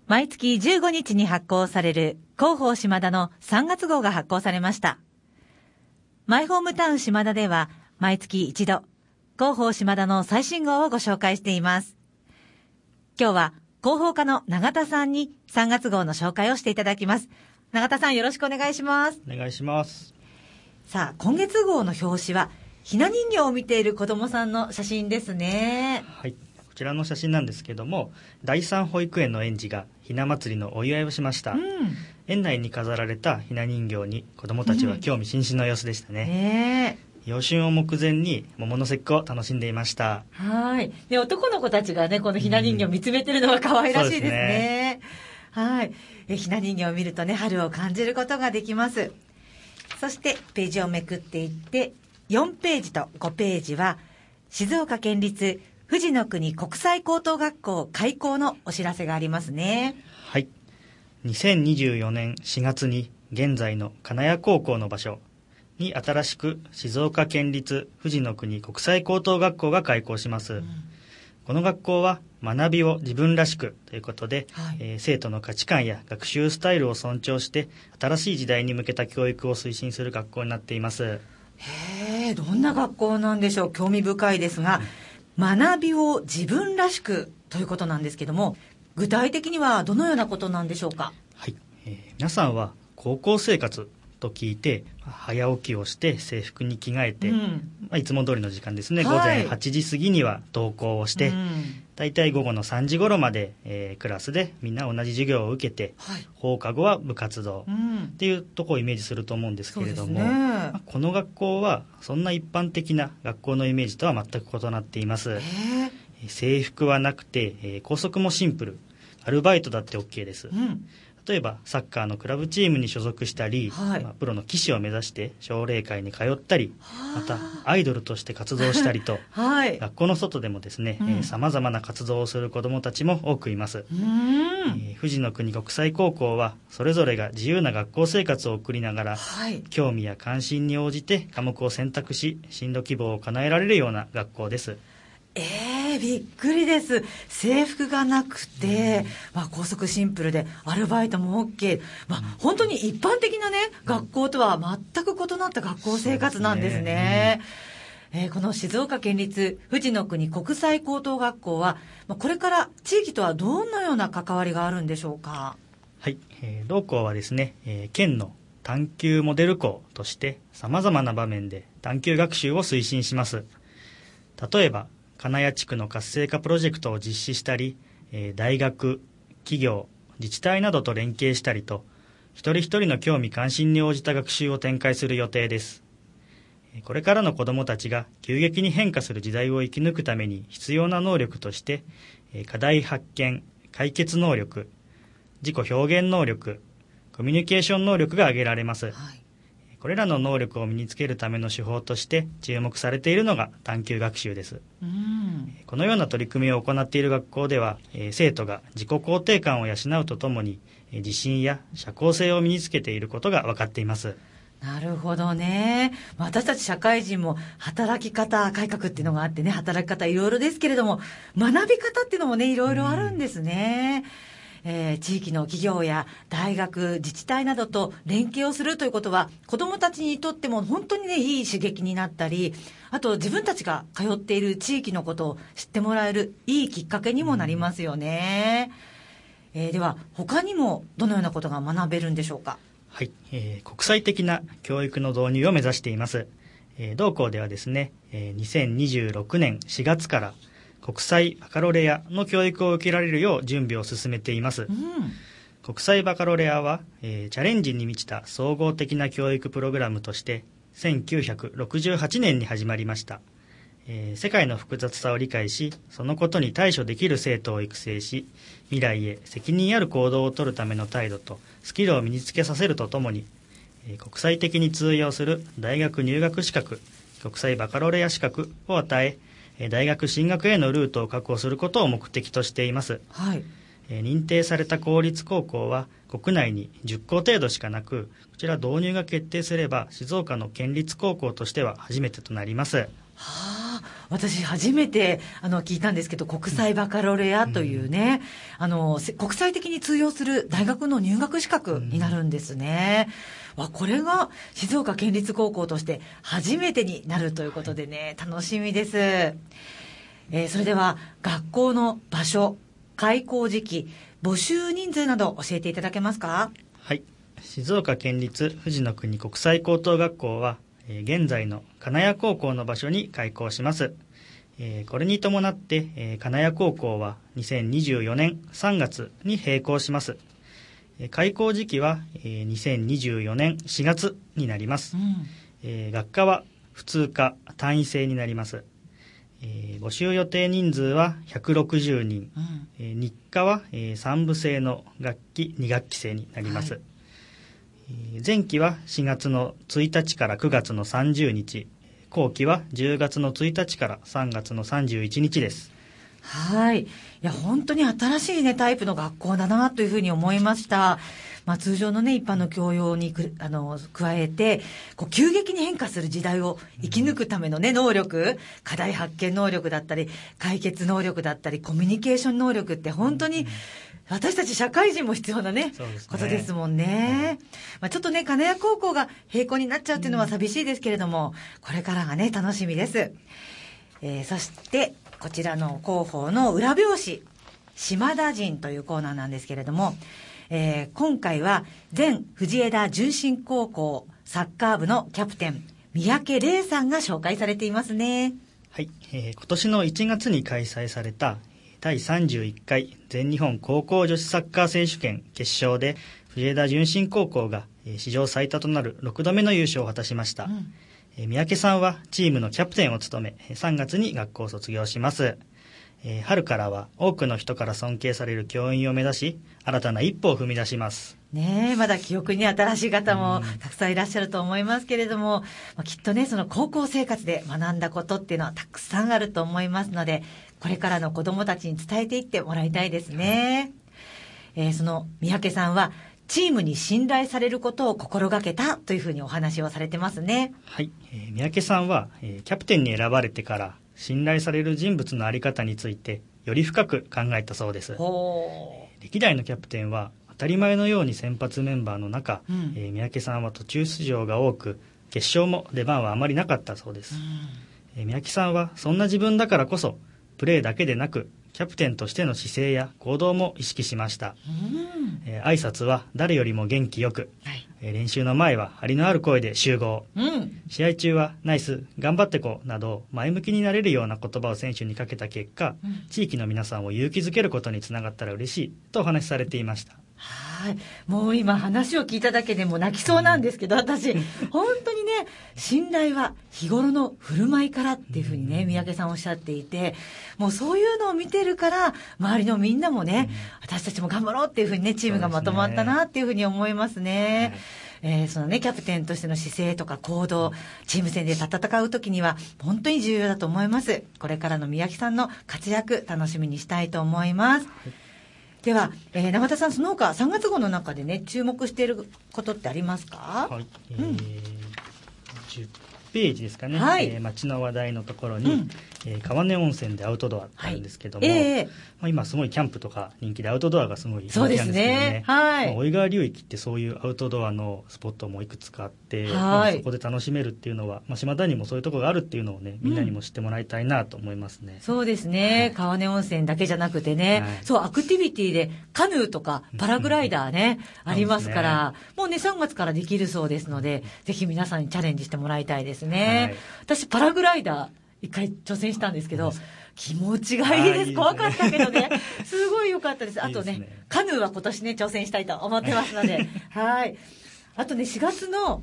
毎月15日に発行される広報島田の3月号が発行されました。マイホームタウン島田では毎月一度広報島田の最新号をご紹介しています。今日は広報課の永田さんに3月号の紹介をしていただきます。永田さん、よろしくお願いします。 お願いします。 さあ、今月号の表紙はひな人形を見ている子どもさんの写真ですね。 はい、こちらの写真なんですけども、第三保育園の園児がひな祭りのお祝いをしました。園内に飾られたひな人形に子どもたちは興味津々の様子でしたね。幼春を目前に桃の節句を楽しんでいました。 はい。で、男の子たちがね、このひな人形を見つめてるのが可愛らしいですね。はい。ひな人形を見るとね、春を感じることができます。そしてページをめくっていって、4ページと5ページは静岡県立富士の国国際高等学校開校のお知らせがありますね。 はい。2024年4月に現在の金谷高校の場所に新しく静岡県立富士の国国際高等学校が開校します。この学校は学びを自分らしくということで、生徒の価値観や学習スタイルを尊重して新しい時代に向けた教育を推進する学校になっています。 どんな学校なんでしょう。興味深いですが、学びを自分らしくということなんですけども、具体的にはどのようなことなんでしょうか。 はい、皆さんは高校生活と聞いて早起きをして制服に着替えて、いつも通りの時間ですね、午前8時過ぎには登校をして、だいたい午後の3時頃まで、クラスでみんな同じ授業を受けて、放課後は部活動っていうところをイメージすると思うんですけれども、この学校はそんな一般的な学校のイメージとは全く異なっています。制服はなくて、校則もシンプル、アルバイトだって OK です。例えばサッカーのクラブチームに所属したり、プロの棋士を目指して奨励会に通ったり、またアイドルとして活動したりと、学校の外でもですね、さまざまな活動をする子どもたちも多くいます。富士の国国際高校はそれぞれが自由な学校生活を送りながら、興味や関心に応じて科目を選択し進路希望を叶えられるような学校です。 びっくりです。制服がなくて、校則シンプルでアルバイトも OK、本当に一般的なね学校とは全く異なった学校生活なんですね。この静岡県立富士の国国際高等学校は、これから地域とはどんなような関わりがあるんでしょうか。 はい、同校はですね、県の探究モデル校としてさまざまな場面で探究学習を推進します。例えば金谷地区の活性化プロジェクトを実施したり、大学、企業、自治体などと連携したりと、一人一人の興味関心に応じた学習を展開する予定です。これからの子どもたちが急激に変化する時代を生き抜くために必要な能力として、課題発見、解決能力、自己表現能力、コミュニケーション能力が挙げられます。これらの能力を身につけるための手法として注目されているのが探究学習です。このような取り組みを行っている学校では、生徒が自己肯定感を養うとともに、自信や社交性を身につけていることが分かっています。 なるほどね。私たち社会人も働き方改革っていうのがあってね、働き方いろいろですけれども、学び方っていうのもね、いろいろあるんですね。地域の企業や大学、自治体などと連携をするということは、子どもたちにとっても本当にね、いい刺激になったり、あと自分たちが通っている地域のことを知ってもらえるいいきっかけにもなりますよね。では他にもどのようなことが学べるんでしょうか。 はい、国際的な教育の導入を目指しています。同校ではですね、2026年4月から国際バカロレアの教育を受けられるよう準備を進めています。国際バカロレアは、チャレンジに満ちた総合的な教育プログラムとして1968年に始まりました。世界の複雑さを理解し、そのことに対処できる生徒を育成し、未来へ責任ある行動を取るための態度とスキルを身につけさせるとともに、国際的に通用する大学入学資格、国際バカロレア資格を与え、大学進学へのルートを確保することを目的としています。認定された公立高校は国内に10校程度しかなく、こちら導入が決定すれば静岡の県立高校としては初めてとなります。 私初めて聞いたんですけど、国際バカロレアというね、国際的に通用する大学の入学資格になるんですね。これが静岡県立高校として初めてになるということでね、楽しみです。それでは学校の場所、開校時期、募集人数など教えていただけますか？ はい、静岡県立富士の国国際高等学校は現在の金谷高校の場所に開校します。これに伴って金谷高校は2024年3月に閉校します。開校時期は2024年4月になります。学科は普通科単位制になります。募集予定人数は160人、日課は3部制の学期2学期制になります。前期は4月の1日から9月の30日、後期は10月の1日から3月の31日です。 はい。いや、本当に新しいね、タイプの学校だなというふうに思いました。通常のね、一般の教養に加えて、急激に変化する時代を生き抜くためのね、能力、課題発見能力だったり、解決能力だったり、コミュニケーション能力って本当に、私たち社会人も必要なね、ことですもんね。ちょっとね、金谷高校が閉校になっちゃうっていうのは寂しいですけれども、これからがね、楽しみです。そして、こちらの広報の裏表紙、島田陣というコーナーなんですけれども、今回は前藤枝順心高校サッカー部のキャプテン三宅玲さんが紹介されていますね。 はい、今年の1月に開催された第31回全日本高校女子サッカー選手権決勝で藤枝順心高校が史上最多となる6度目の優勝を果たしました。三宅さんはチームのキャプテンを務め3月に学校を卒業します。春からは多くの人から尊敬される教員を目指し新たな一歩を踏み出しますね。まだ記憶に新しい方もたくさんいらっしゃると思いますけれども、きっとね、その高校生活で学んだことっていうのはたくさんあると思いますので、これからの子どもたちに伝えていってもらいたいですね。その三宅さんはチームに信頼されることを心がけたというふうにお話をされてますね。 はい、三宅さんはキャプテンに選ばれてから信頼される人物の在り方についてより深く考えたそうです。歴代のキャプテンは当たり前のように先発メンバーの中、三宅さんは途中出場が多く決勝も出番はあまりなかったそうです。三宅さんはそんな自分だからこそプレーだけでなくキャプテンとしての姿勢や行動も意識しました。挨拶は誰よりも元気よく、練習の前は張りのある声で集合、試合中はナイス頑張ってこなど前向きになれるような言葉を選手にかけた結果、地域の皆さんを勇気づけることにつながったら嬉しいとお話しされていました。 はい、もう今話を聞いただけでも泣きそうなんですけど、私本当にね、信頼は日頃の振る舞いからっていうふうにね、三宅さんおっしゃっていて、もうそういうのを見てるから周りのみんなもね、私たちも頑張ろうっていうふうにね、チームがまとまったなっていうふうに思いますね。そのね、キャプテンとしての姿勢とか行動、チーム戦で戦う時には本当に重要だと思います。これからの三宅さんの活躍楽しみにしたいと思います。では、永田さん、その他3月号の中でね、注目していることってありますか？ はい、10ページですかね、街の話題のところに、川根温泉でアウトドアってあるんですけども、今すごいキャンプとか人気でアウトドアがすごい人気なんですけどね。大井川流域ってそういうアウトドアのスポットもいくつかあって、そこで楽しめるっていうのは、島田にもそういうところがあるっていうのをね、みんなにも知ってもらいたいなと思いますね。 そうですね、川根温泉だけじゃなくてね、そうアクティビティでカヌーとかパラグライダーね、ありますから、もうね3月からできるそうですので、ぜひ皆さんにチャレンジしてもらいたいですね。私パラグライダー一回挑戦したんですけど、気持ちがいいです。怖かったけどね、すごい良かったです。あとね、カヌーは今年ね挑戦したいと思ってますのではい。あとね、4月の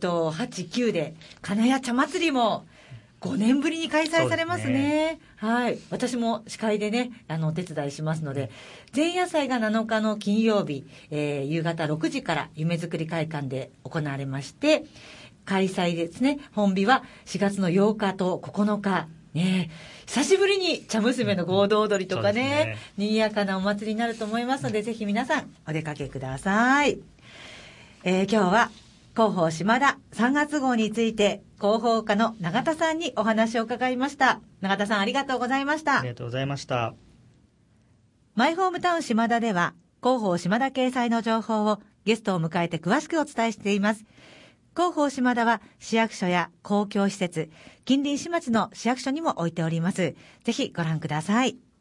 8、9で金谷茶祭りも5年ぶりに開催されますね。はい。私も司会でね、お手伝いしますので、前夜祭が7日の金曜日、夕方6時から夢づくり会館で行われまして、開催ですね。本日は4月の8日と9日。ね、久しぶりに茶娘の合同踊りとかね、賑やかなお祭りになると思いますので、ぜひ皆さんお出かけください。今日は広報島田3月号について広報課の永田さんにお話を伺いました。永田さん、ありがとうございました。 ありがとうございました。 マイホームタウン島田では広報島田掲載の情報をゲストを迎えて詳しくお伝えしています。広報島田は市役所や公共施設、近隣市町の市役所にも置いております。ぜひご覧ください。